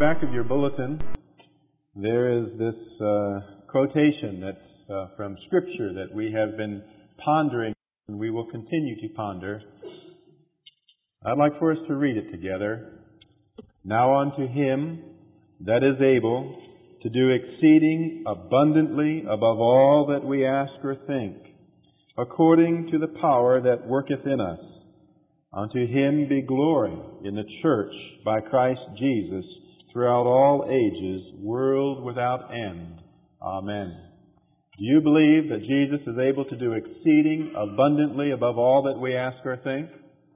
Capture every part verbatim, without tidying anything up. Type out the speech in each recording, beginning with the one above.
back of your bulletin, there is this uh, quotation that's uh, from Scripture that we have been pondering and we will continue to ponder. I'd like for us to read it together. Now unto Him that is able to do exceeding abundantly above all that we ask or think, according to the power that worketh in us. Unto Him be glory in the church by Christ Jesus throughout all ages, world without end. Amen. Do you believe that Jesus is able to do exceeding abundantly above all that we ask or think?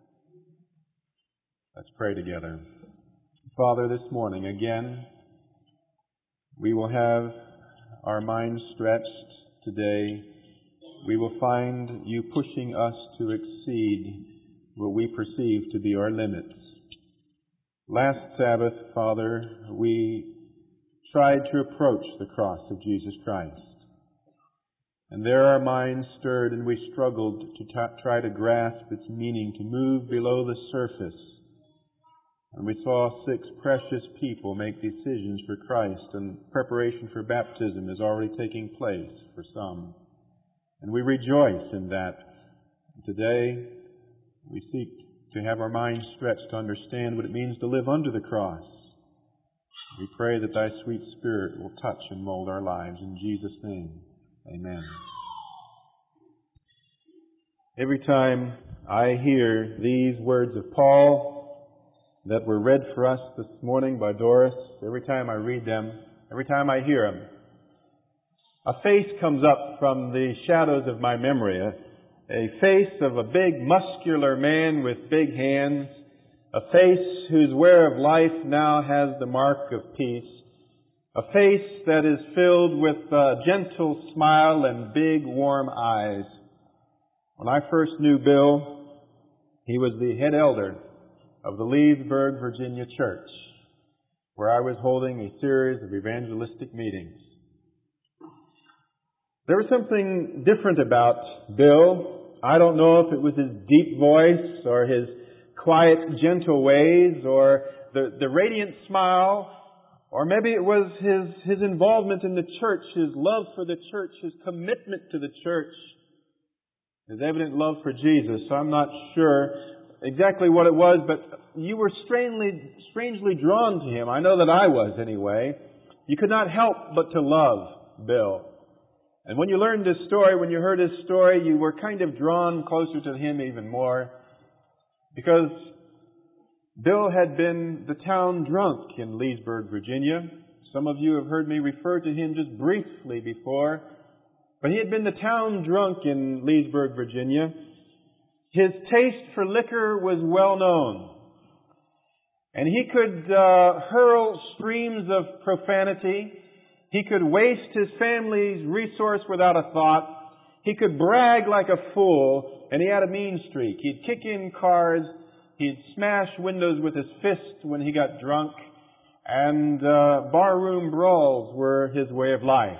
Let's pray together. Father, this morning again, we will have our minds stretched today. We will find you pushing us to exceed what we perceive to be our limits. Last Sabbath, Father, we tried to approach the cross of Jesus Christ. And there our minds stirred and we struggled to t- try to grasp its meaning, to move below the surface. And we saw six precious people make decisions for Christ, and preparation for baptism is already taking place for some. And we rejoice in that. Today, we seek to have our minds stretched to understand what it means to live under the cross. We pray that Thy sweet Spirit will touch and mold our lives. In Jesus' name, amen. Every time I hear these words of Paul that were read for us this morning by Doris, every time I read them, every time I hear them, a face comes up from the shadows of my memory, a, a face of a big muscular man with big hands, a face whose wear of life now has the mark of peace, a face that is filled with a gentle smile and big warm eyes. When I first knew Bill, he was the head elder of the Leesburg, Virginia church, where I was holding a series of evangelistic meetings. There was something different about Bill. I don't know if it was his deep voice or his quiet, gentle ways or the, the radiant smile, or maybe it was his, his involvement in the church, his love for the church, his commitment to the church, his evident love for Jesus. I'm not sure exactly what it was, but you were strangely, strangely drawn to him. I know that I was anyway. You could not help but to love Bill. And when you learned his story, when you heard his story, you were kind of drawn closer to him even more, because Bill had been the town drunk in Leesburg, Virginia. Some of you have heard me refer to him just briefly before, but he had been the town drunk in Leesburg, Virginia. His taste for liquor was well known, and he could uh, hurl streams of profanity. He could waste his family's resource without a thought. He could brag like a fool, and he had a mean streak. He'd kick in cars. He'd smash windows with his fist when he got drunk. And uh, barroom brawls were his way of life.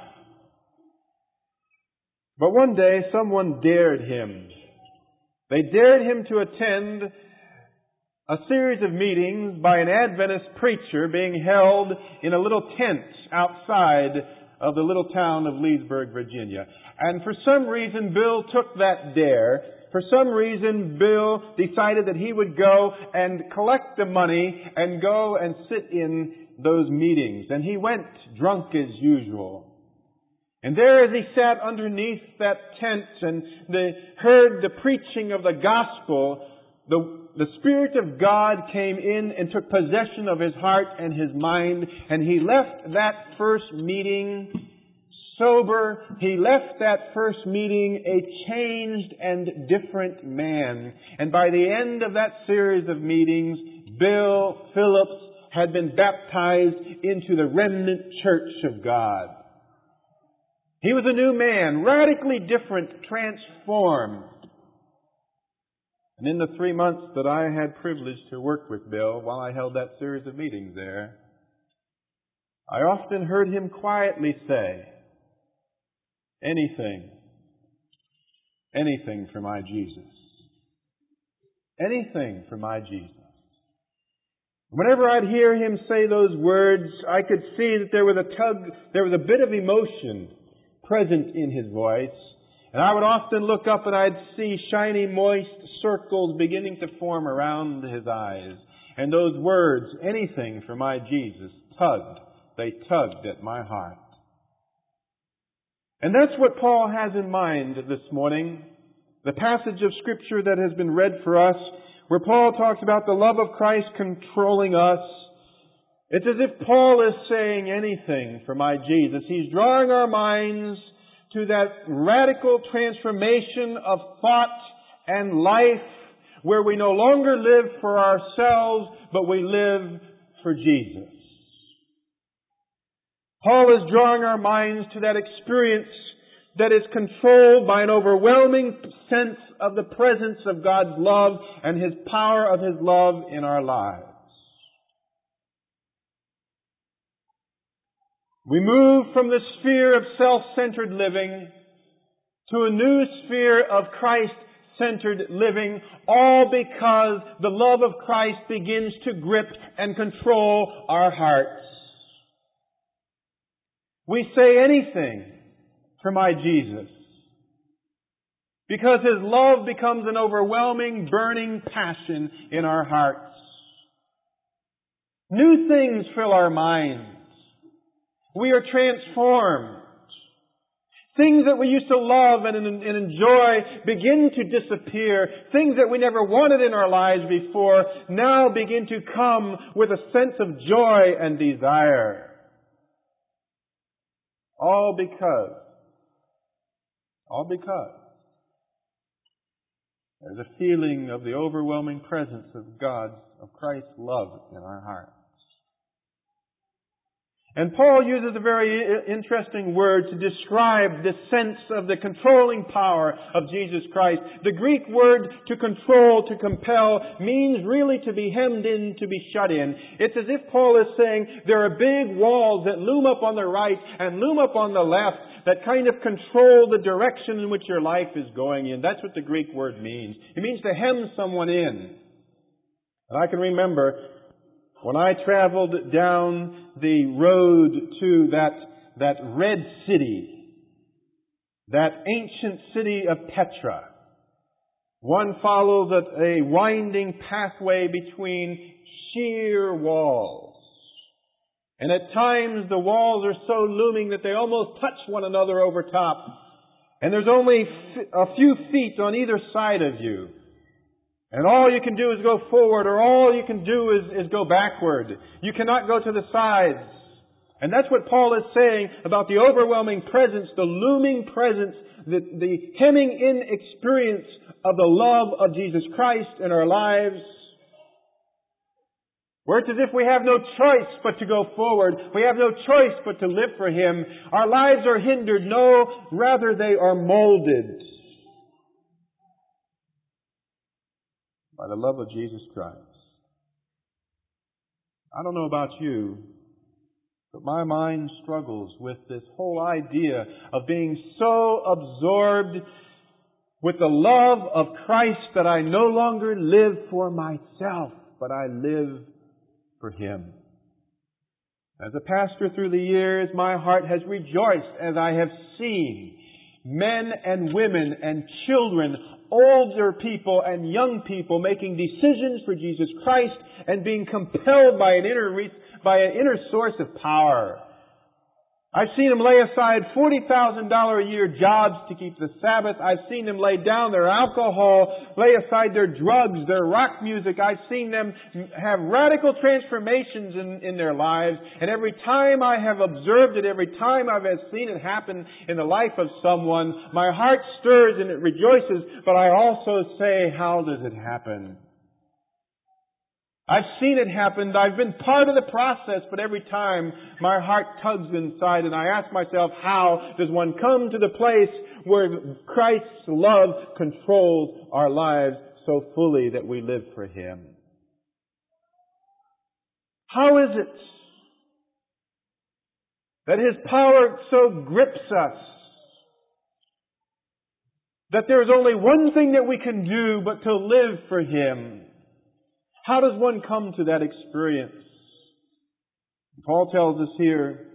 But one day, someone dared him. They dared him to attend a series of meetings by an Adventist preacher being held in a little tent outside of the little town of Leesburg, Virginia. And for some reason, Bill took that dare. For some reason, Bill decided that he would go and collect the money and go and sit in those meetings. And he went drunk as usual. And there as he sat underneath that tent and the, heard the preaching of the gospel, the The Spirit of God came in and took possession of his heart and his mind, and he left that first meeting sober. He left that first meeting a changed and different man. And by the end of that series of meetings, Bill Phillips had been baptized into the remnant church of God. He was a new man, radically different, transformed. And in the three months that I had privilege to work with Bill while I held that series of meetings there, I often heard him quietly say, anything, anything for my Jesus. Anything for my Jesus. Whenever I'd hear him say those words, I could see that there was a tug, there was a bit of emotion present in his voice. And I would often look up and I'd see shiny, moist circles beginning to form around his eyes. And those words, anything for my Jesus, tugged. They tugged at my heart. And that's what Paul has in mind this morning. The passage of Scripture that has been read for us, where Paul talks about the love of Christ controlling us. It's as if Paul is saying anything for my Jesus. He's drawing our minds to that radical transformation of thought and life where we no longer live for ourselves, but we live for Jesus. Paul is drawing our minds to that experience that is controlled by an overwhelming sense of the presence of God's love and His power of His love in our lives. We move from the sphere of self-centered living to a new sphere of Christ-centered living, all because the love of Christ begins to grip and control our hearts. We say anything for my Jesus, because His love becomes an overwhelming, burning passion in our hearts. New things fill our minds. We are transformed. Things that we used to love and, and enjoy begin to disappear. Things that we never wanted in our lives before now begin to come with a sense of joy and desire. All because, all because there's a feeling of the overwhelming presence of God's, of Christ's love in our hearts. And Paul uses a very interesting word to describe this sense of the controlling power of Jesus Christ. The Greek word to control, to compel, means really to be hemmed in, to be shut in. It's as if Paul is saying there are big walls that loom up on the right and loom up on the left that kind of control the direction in which your life is going in. That's what the Greek word means. It means to hem someone in. And I can remember when I traveled down the road to that, that red city, that ancient city of Petra, one follows a, a winding pathway between sheer walls. And at times the walls are so looming that they almost touch one another over top. And there's only a few feet on either side of you. And all you can do is go forward, or all you can do is, is go backward. You cannot go to the sides. And that's what Paul is saying about the overwhelming presence, the looming presence, the, the hemming in experience of the love of Jesus Christ in our lives. Where it's as if we have no choice but to go forward. We have no choice but to live for Him. Our lives are hindered. No, rather they are molded by the love of Jesus Christ. I don't know about you, but my mind struggles with this whole idea of being so absorbed with the love of Christ that I no longer live for myself, but I live for Him. As a pastor through the years, my heart has rejoiced as I have seen men and women and children, older people and young people making decisions for Jesus Christ and being compelled by an inner re- by an inner source of power. I've seen them lay aside forty thousand dollars a year jobs to keep the Sabbath. I've seen them lay down their alcohol, lay aside their drugs, their rock music. I've seen them have radical transformations in, in their lives. And every time I have observed it, every time I've seen it happen in the life of someone, my heart stirs and it rejoices. But I also say, how does it happen? I've seen it happen. I've been part of the process, but every time my heart tugs inside and I ask myself, how does one come to the place where Christ's love controls our lives so fully that we live for Him? How is it that His power so grips us that there is only one thing that we can do but to live for Him? How does one come to that experience? Paul tells us here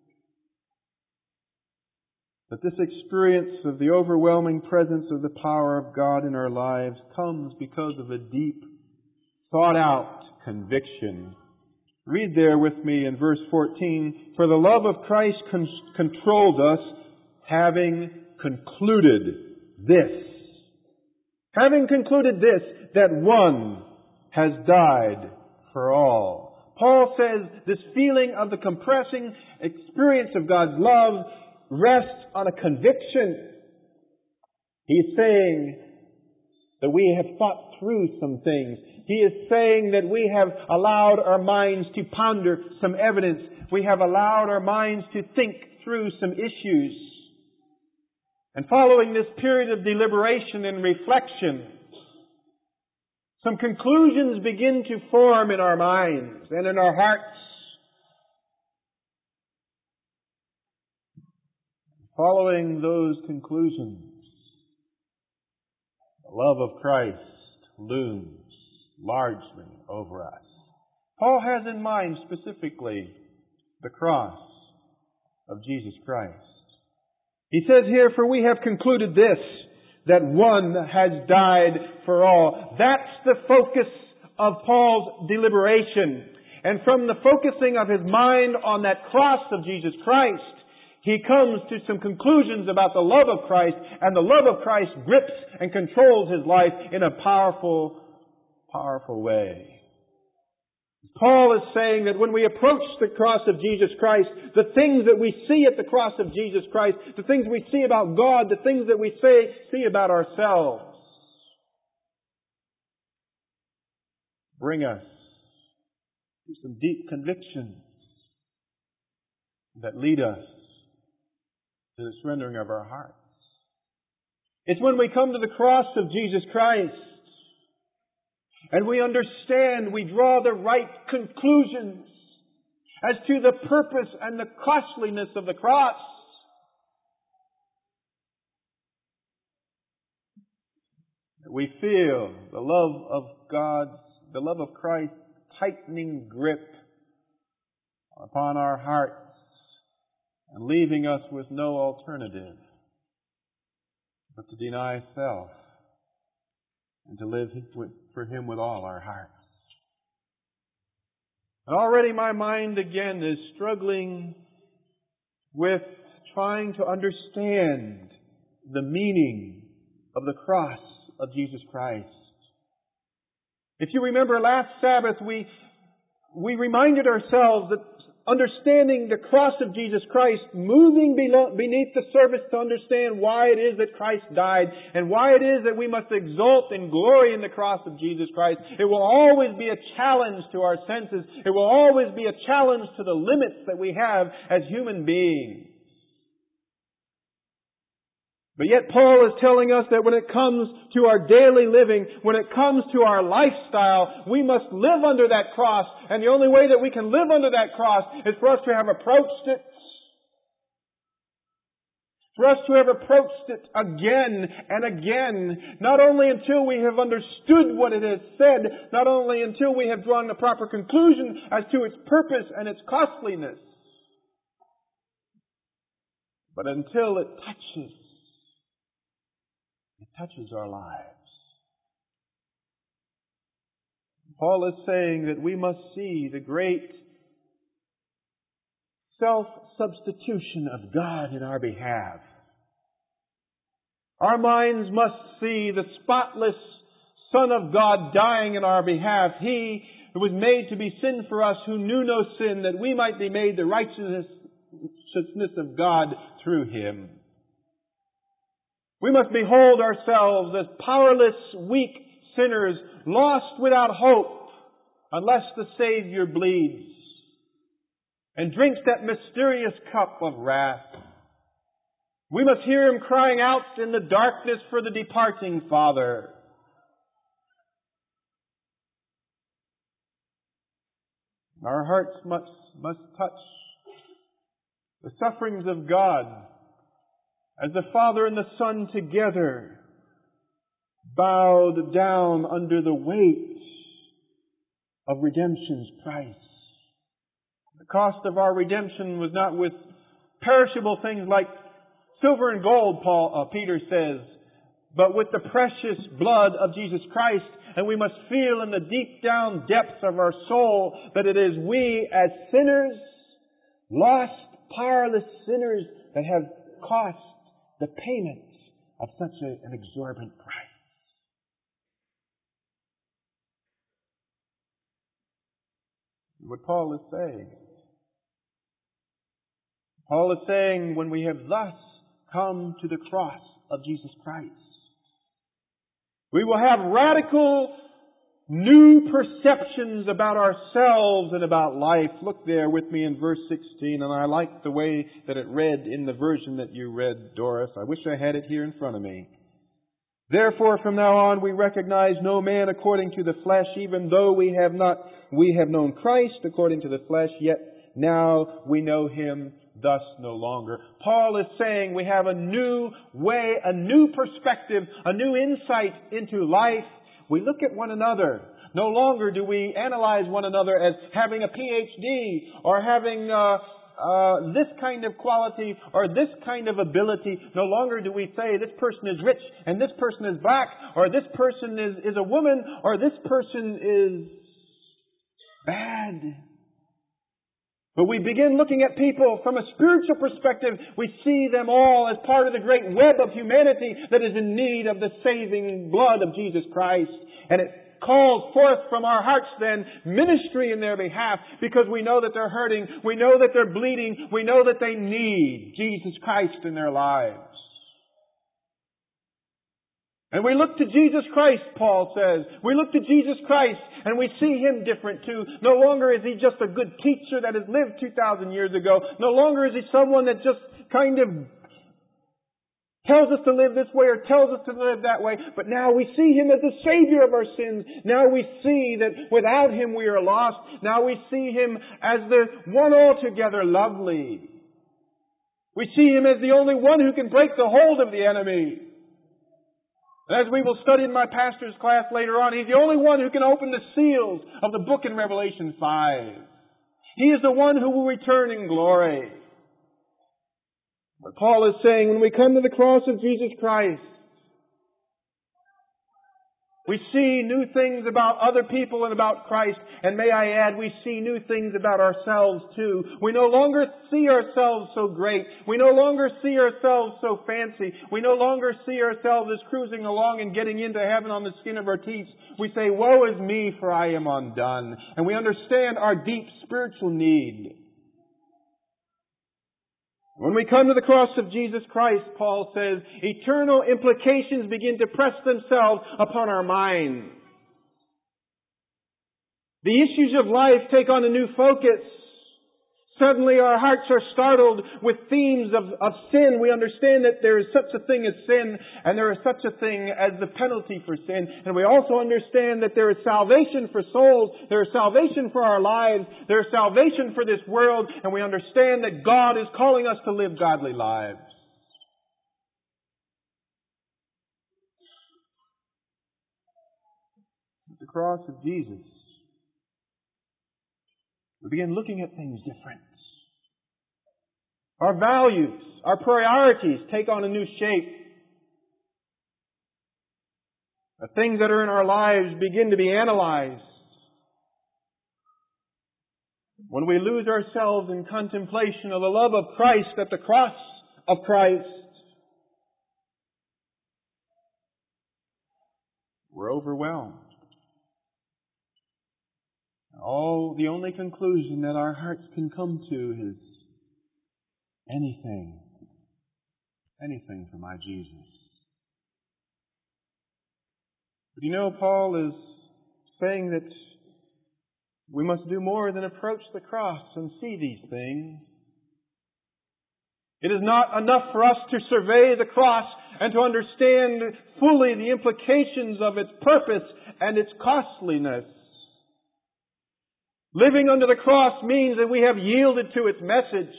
that this experience of the overwhelming presence of the power of God in our lives comes because of a deep, thought-out conviction. Read there with me in verse fourteen, "For the love of Christ con- controlled us, having concluded this." Having concluded this, that one has died for all. Paul says this feeling of the compressing experience of God's love rests on a conviction. He's saying that we have thought through some things. He is saying that we have allowed our minds to ponder some evidence. We have allowed our minds to think through some issues. And following this period of deliberation and reflection, some conclusions begin to form in our minds and in our hearts. Following those conclusions, the love of Christ looms largely over us. Paul has in mind specifically the cross of Jesus Christ. He says here, "For we have concluded this, that one has died for all." That's the focus of Paul's deliberation. And from the focusing of his mind on that cross of Jesus Christ, he comes to some conclusions about the love of Christ, and the love of Christ grips and controls his life in a powerful, powerful way. Paul is saying that when we approach the cross of Jesus Christ, the things that we see at the cross of Jesus Christ, the things we see about God, the things that we say, see about ourselves, bring us to some deep convictions that lead us to the surrendering of our hearts. It's when we come to the cross of Jesus Christ and we understand, we draw the right conclusions as to the purpose and the costliness of the cross. We feel the love of God, the love of Christ tightening grip upon our hearts and leaving us with no alternative but to deny self and to live for Him with all our hearts. And already my mind again is struggling with trying to understand the meaning of the cross of Jesus Christ. If you remember last Sabbath, we we reminded ourselves that understanding the cross of Jesus Christ, moving below, beneath the surface to understand why it is that Christ died and why it is that we must exult and glory in the cross of Jesus Christ. It will always be a challenge to our senses. It will always be a challenge to the limits that we have as human beings. But yet Paul is telling us that when it comes to our daily living, when it comes to our lifestyle, we must live under that cross. And the only way that we can live under that cross is for us to have approached it. For us to have approached it again and again. Not only until we have understood what it has said, not only until we have drawn the proper conclusion as to its purpose and its costliness, but until it touches It touches our lives. Paul is saying that we must see the great self-substitution of God in our behalf. Our minds must see the spotless Son of God dying in our behalf. He who was made to be sin for us, who knew no sin, that we might be made the righteousness of God through Him. We must behold ourselves as powerless, weak sinners, lost without hope, unless the Savior bleeds and drinks that mysterious cup of wrath. We must hear Him crying out in the darkness for the departing Father. Our hearts must, must touch the sufferings of God as the Father and the Son together bowed down under the weight of redemption's price. The cost of our redemption was not with perishable things like silver and gold, Paul, uh, Peter says, but with the precious blood of Jesus Christ. And we must feel in the deep down depths of our soul that it is we as sinners, lost, powerless sinners, that have cost the payment of such a, an exorbitant price. What Paul is saying. Paul is saying when we have thus come to the cross of Jesus Christ, we will have radical new perceptions about ourselves and about life. Look there with me in verse sixteen, and I like the way that it read in the version that you read, Doris. I wish I had it here in front of me. Therefore, from now on, we recognize no man according to the flesh, even though we have not, we have known Christ according to the flesh, yet now we know Him thus no longer. Paul is saying we have a new way, a new perspective, a new insight into life. We look at one another. No longer do we analyze one another as having a P H D or having uh, uh, this kind of quality or this kind of ability. No longer do we say this person is rich and this person is black or this person is, is a woman or this person is bad. But we begin looking at people from a spiritual perspective. We see them all as part of the great web of humanity that is in need of the saving blood of Jesus Christ. And it calls forth from our hearts then ministry in their behalf because we know that they're hurting. We know that they're bleeding. We know that they need Jesus Christ in their lives. And we look to Jesus Christ, Paul says. We look to Jesus Christ and we see Him different too. No longer is He just a good teacher that has lived two thousand years ago. No longer is He someone that just kind of tells us to live this way or tells us to live that way. But now we see Him as the Savior of our sins. Now we see that without Him we are lost. Now we see Him as the one altogether lovely. We see Him as the only one who can break the hold of the enemy. And as we will study in my pastor's class later on, He's the only one who can open the seals of the book in Revelation five. He is the one who will return in glory. But Paul is saying when we come to the cross of Jesus Christ, we see new things about other people and about Christ. And may I add, we see new things about ourselves too. We no longer see ourselves so great. We no longer see ourselves so fancy. We no longer see ourselves as cruising along and getting into heaven on the skin of our teeth. We say, woe is me, for I am undone. And we understand our deep spiritual need. When we come to the cross of Jesus Christ, Paul says, eternal implications begin to press themselves upon our minds. The issues of life take on a new focus. Suddenly our hearts are startled with themes of, of sin. We understand that there is such a thing as sin and there is such a thing as the penalty for sin. And we also understand that there is salvation for souls. There is salvation for our lives. There is salvation for this world. And we understand that God is calling us to live godly lives. At the cross of Jesus, we begin looking at things different. Our values, our priorities take on a new shape. The things that are in our lives begin to be analyzed. When we lose ourselves in contemplation of the love of Christ at the cross of Christ, we're overwhelmed. All the only conclusion that our hearts can come to is anything, anything for my Jesus. But you know, Paul is saying that we must do more than approach the cross and see these things. It is not enough for us to survey the cross and to understand fully the implications of its purpose and its costliness. Living under the cross means that we have yielded to its message.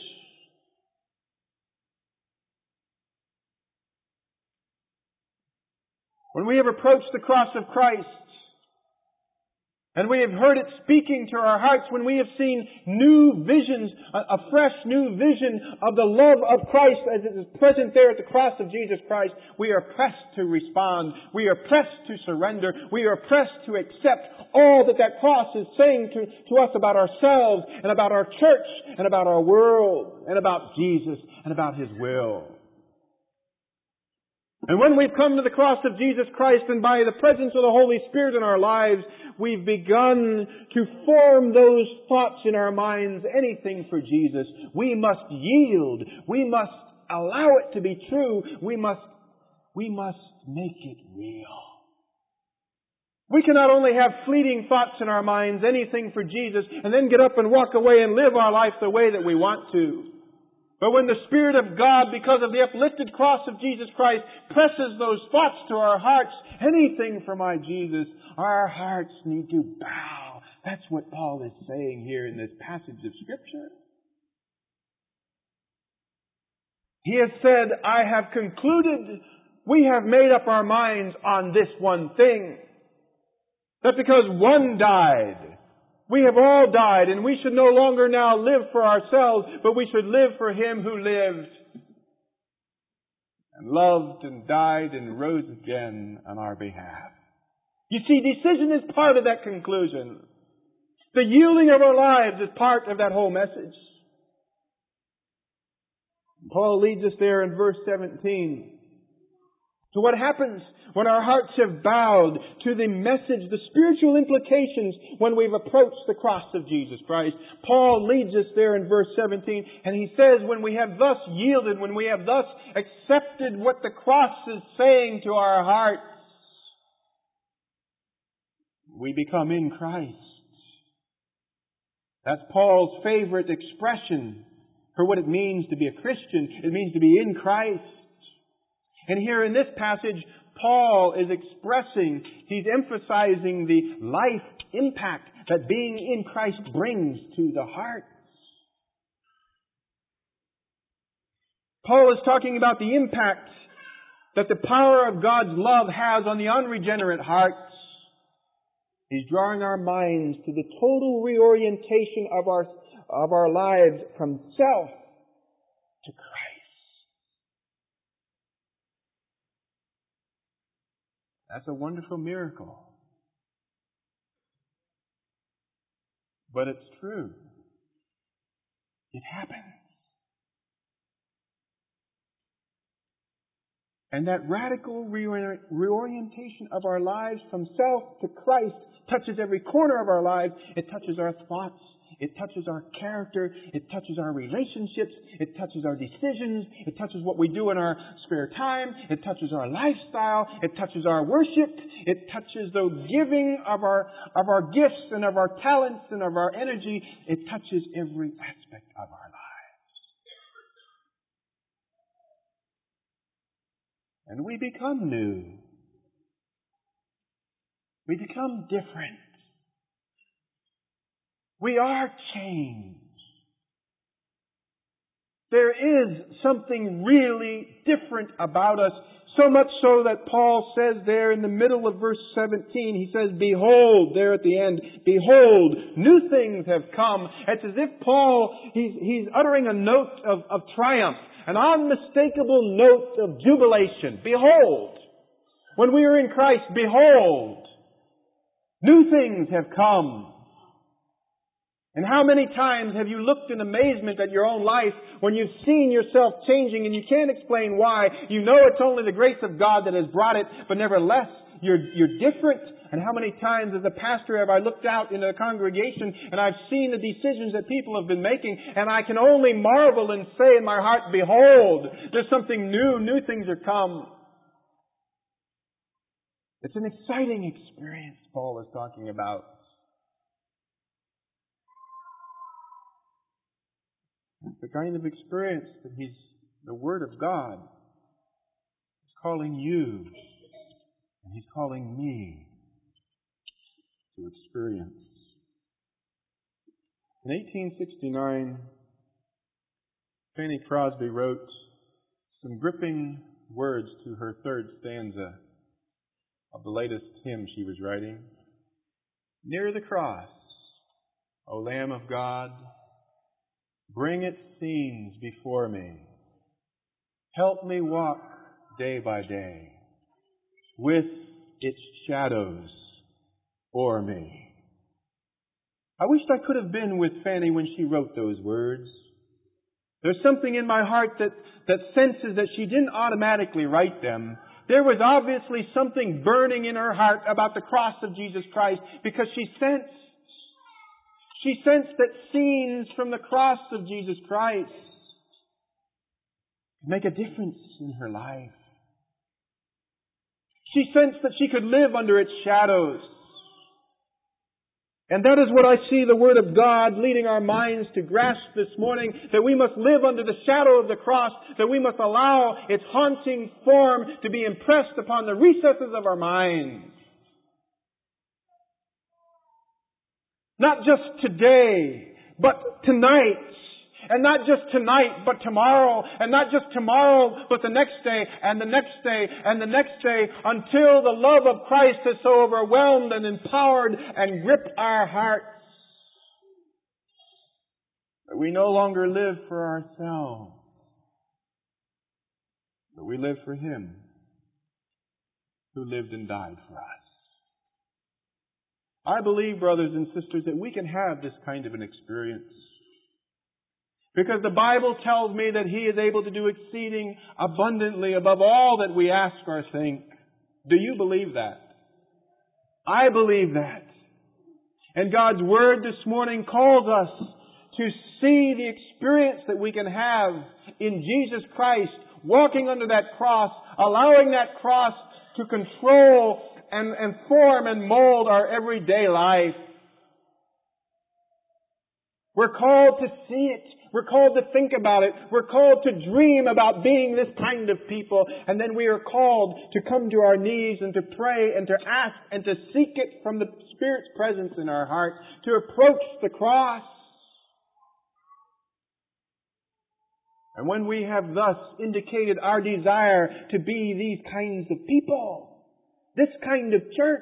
When we have approached the cross of Christ, And we have heard it speaking to our hearts when we have seen new visions, a, a fresh new vision of the love of Christ as it is present there at the cross of Jesus Christ. We are pressed to respond. We are pressed to surrender. We are pressed to accept all that that cross is saying to, to us about ourselves and about our church and about our world and about Jesus and about His will. And when we've come to the cross of Jesus Christ and by the presence of the Holy Spirit in our lives, we've begun to form those thoughts in our minds, anything for Jesus. We must yield. We must allow it to be true. We must, we must make it real. We cannot only have fleeting thoughts in our minds, anything for Jesus, and then get up and walk away and live our life the way that we want to. But when the Spirit of God, because of the uplifted cross of Jesus Christ, presses those thoughts to our hearts, anything for my Jesus, our hearts need to bow. That's what Paul is saying here in this passage of Scripture. He has said, I have concluded, we have made up our minds on this one thing. That because one died, we have all died, and we should no longer now live for ourselves, but we should live for Him who lived and loved and died and rose again on our behalf. You see, decision is part of that conclusion. The yielding of our lives is part of that whole message. Paul leads us there in verse seventeen. So what happens when our hearts have bowed to the message, the spiritual implications when we've approached the cross of Jesus Christ? Paul leads us there in verse seventeen, and he says, when we have thus yielded, when we have thus accepted what the cross is saying to our hearts, we become in Christ. That's Paul's favorite expression for what it means to be a Christian. It means to be in Christ. And here in this passage, Paul is expressing, he's emphasizing the life impact that being in Christ brings to the heart. Paul is talking about the impact that the power of God's love has on the unregenerate hearts. He's drawing our minds to the total reorientation of our, of our lives from self to Christ. That's a wonderful miracle. But it's true. It happens. And that radical reorientation of our lives from self to Christ touches every corner of our lives. It touches our thoughts. It touches our character. It touches our relationships. It touches our decisions. It touches what we do in our spare time. It touches our lifestyle. It touches our worship. It touches the giving of our, of our gifts and of our talents and of our energy. It touches every aspect of our lives. And we become new. We become different. We are changed. There is something really different about us. So much so that Paul says there in the middle of verse seventeen, he says, behold, there at the end, behold, new things have come. It's as if Paul, he's, he's uttering a note of, of triumph, an unmistakable note of jubilation. Behold, when we are in Christ, behold, new things have come. And how many times have you looked in amazement at your own life when you've seen yourself changing and you can't explain why? You know it's only the grace of God that has brought it, but nevertheless, you're, you're different. And how many times as a pastor have I looked out into the congregation and I've seen the decisions that people have been making, and I can only marvel and say in my heart, behold, there's something new, new things are come. It's an exciting experience Paul is talking about. It's the kind of experience that He's, the Word of God, is calling you, and He's calling me to experience. In eighteen sixty-nine, Fanny Crosby wrote some gripping words to her third stanza of the latest hymn she was writing. Near the cross, O Lamb of God, bring its scenes before me. Help me walk day by day with its shadows o'er me. I wished I could have been with Fanny when she wrote those words. There's something in my heart that, that senses that she didn't automatically write them. There was obviously something burning in her heart about the cross of Jesus Christ, because she sensed, she sensed that scenes from the cross of Jesus Christ could make a difference in her life. She sensed that she could live under its shadows. And that is what I see the Word of God leading our minds to grasp this morning, that we must live under the shadow of the cross, that we must allow its haunting form to be impressed upon the recesses of our minds. Not just today, but tonight. And not just tonight, but tomorrow. And not just tomorrow, but the next day, and the next day, and the next day, until the love of Christ has so overwhelmed and empowered and gripped our hearts that we no longer live for ourselves, but we live for Him who lived and died for us. I believe, brothers and sisters, that we can have this kind of an experience, because the Bible tells me that He is able to do exceeding abundantly above all that we ask or think. Do you believe that? I believe that. And God's Word this morning calls us to see the experience that we can have in Jesus Christ, walking under that cross, allowing that cross to control and, and form and mold our everyday life. We're called to see it. We're called to think about it. We're called to dream about being this kind of people. And then we are called to come to our knees and to pray and to ask and to seek it from the Spirit's presence in our heart, to approach the cross. And when we have thus indicated our desire to be these kinds of people, this kind of church,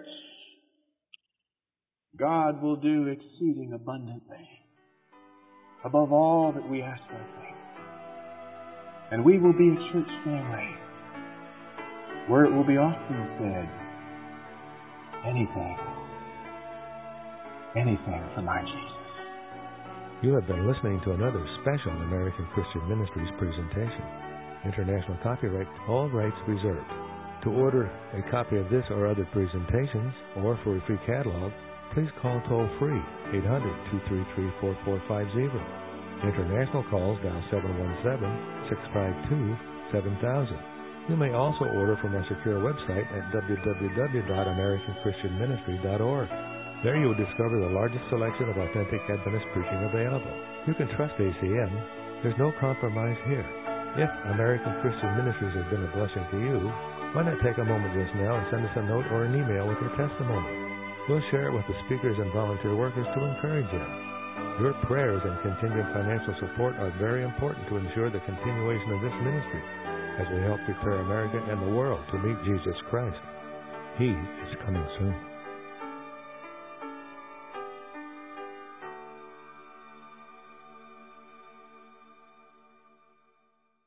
God will do exceeding abundantly above all that we ask or think. And we will be a church family where it will be often said, anything, anything for my Jesus. You have been listening to another special American Christian Ministries presentation. International copyright, all rights reserved. To order a copy of this or other presentations, or for a free catalog, please call toll-free eight hundred, two three three, four four five zero. International calls dial seven one seven, six five two, seven thousand. You may also order from our secure website at w w w dot american christian ministry dot org. There you will discover the largest selection of authentic Adventist preaching available. You can trust A C M. There's no compromise here. If American Christian Ministries has been a blessing to you, why not take a moment just now and send us a note or an email with your testimony? We'll share it with the speakers and volunteer workers to encourage you. Your prayers and continued financial support are very important to ensure the continuation of this ministry as we help prepare America and the world to meet Jesus Christ. He is coming soon.